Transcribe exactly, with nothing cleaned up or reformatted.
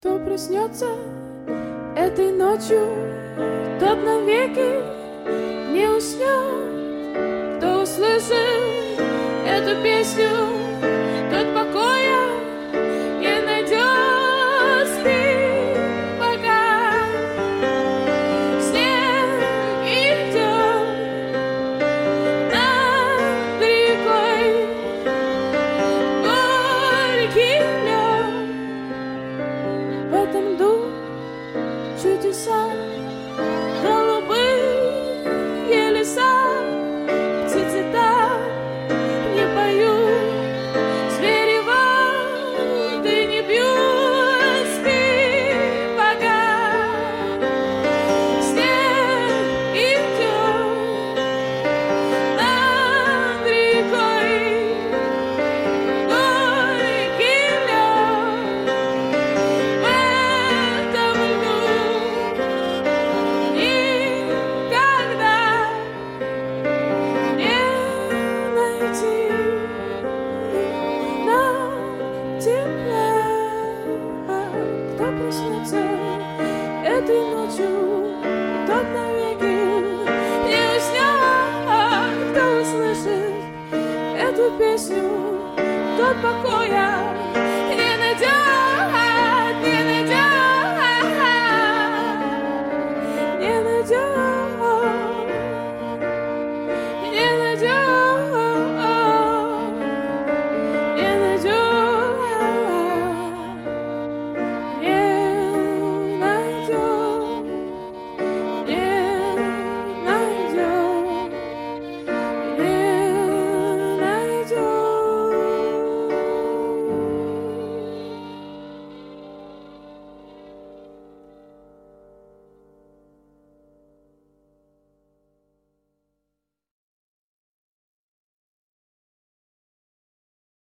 Кто проснется этой ночью, тот навеки не уснет. Кто услышит эту песню, тот покоя не найдет. Спи, пока снег идет над рекой, горький лед. В этом ду чудеса, голубые леса, птицы так не поют, звери воды не бьют. Спи, пока снег идет над рекой, горький лед. В этом льду никогда не найти нам тепла. Кто проснется этой ночью, тот навеки не уснет. Кто услышит эту песню, тот покоя